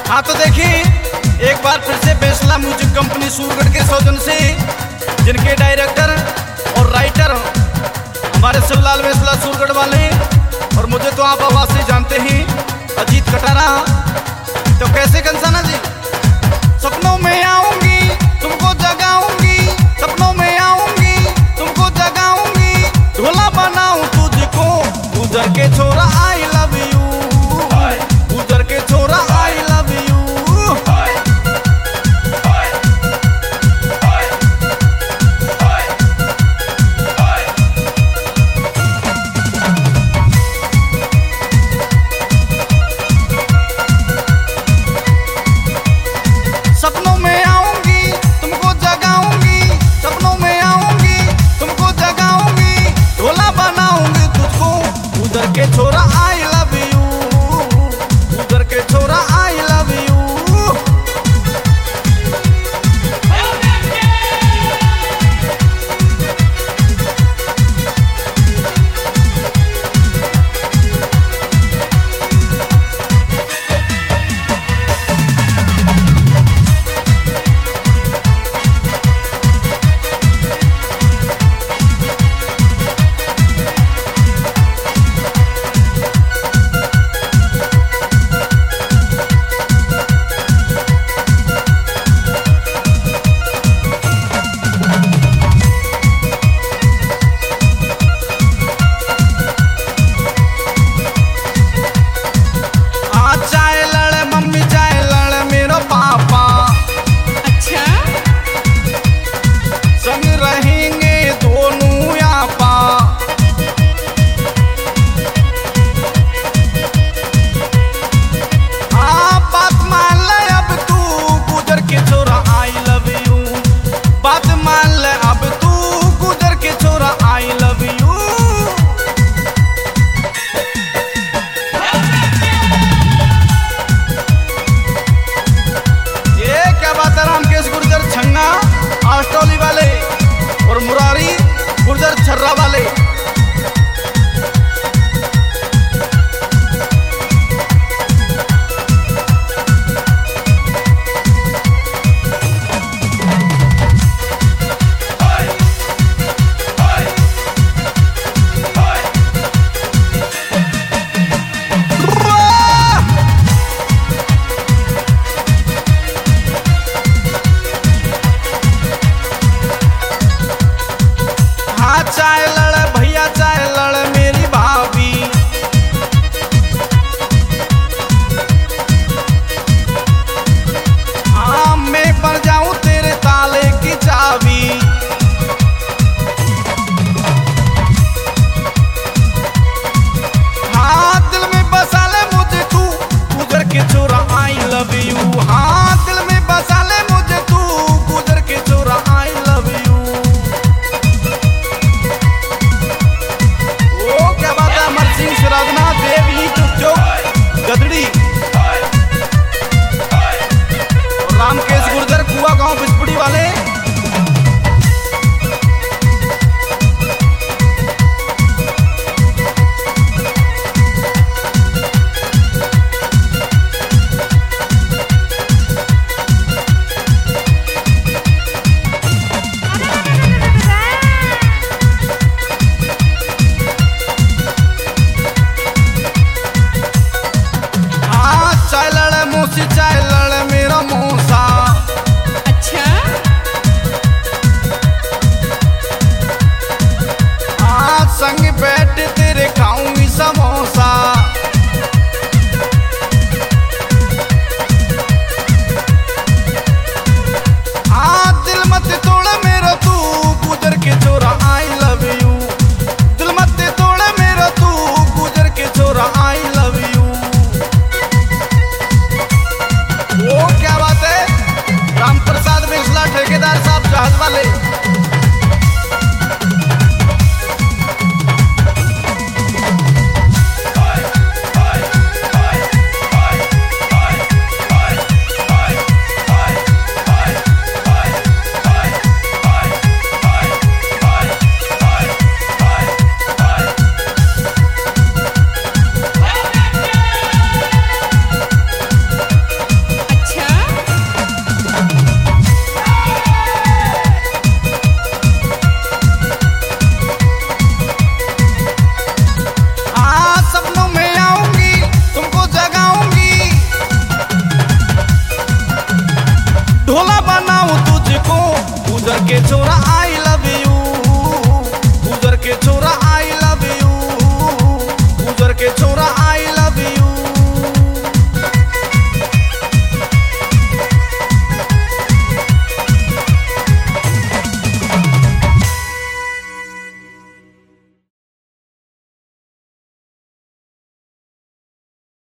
हाँ तो देखिए एक बार फिर से फैसला म्यूजिक कंपनी सूरगढ़ के सौजन से, जिनके डायरेक्टर और राइटर हमारे शिवलाल फैसला सूरगढ़ वाले, और मुझे तो आप आवाज से जानते ही अजीत कटारा। तो कैसे कंसाना जी, सपनों में आऊंगी तुमको जगाऊंगी, सपनों में आऊंगी तुमको जगाऊंगी, ढोला बनाऊं तुझको गुजर के छोरा आई लव यू, गुजर के छोरा आई लव यू। सपनों में आऊंगी तुमको जगाऊंगी, सपनों में आऊंगी तुमको जगाऊंगी, ढोला बनाऊंगी तुझको गुजर के छोरा आई लव यू, गुजर के छोरा आई लव यू। आस्टोली वाले और मुरारी गुर्जर छर्रा वाले। चाय लड़ भैया चाय लड़ मेरी भाभी, हाँ मैं बन जाऊं तेरे ताले की चाबी, हाँ दिल में बसा ले मुझे तू गुजर के छोरा आई लव यू, हाँ दिल में बसा ले मुझे तू गुजर के छोरा आई लव यू। राजना देवी जो गदड़ी रामकेश गुर्जर कुआ गांव बिस्पुड़ी वाले। चाय लड़ मेरा मौसा, अच्छा हाँ संग बैठ तेरे खाऊंगी समोसा, हाँ दिल मत तोड़ मेरा तू गुजर के छोरा आई लव यू, दिल मत तोड़ मेरा तू गुजर के छोरा आई लव यू। मुझको उधर के छोरा आई